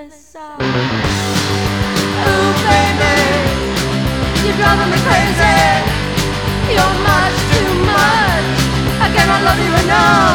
this song. Ooh, baby, you're driving me crazy. You're much too much. I cannot love you enough.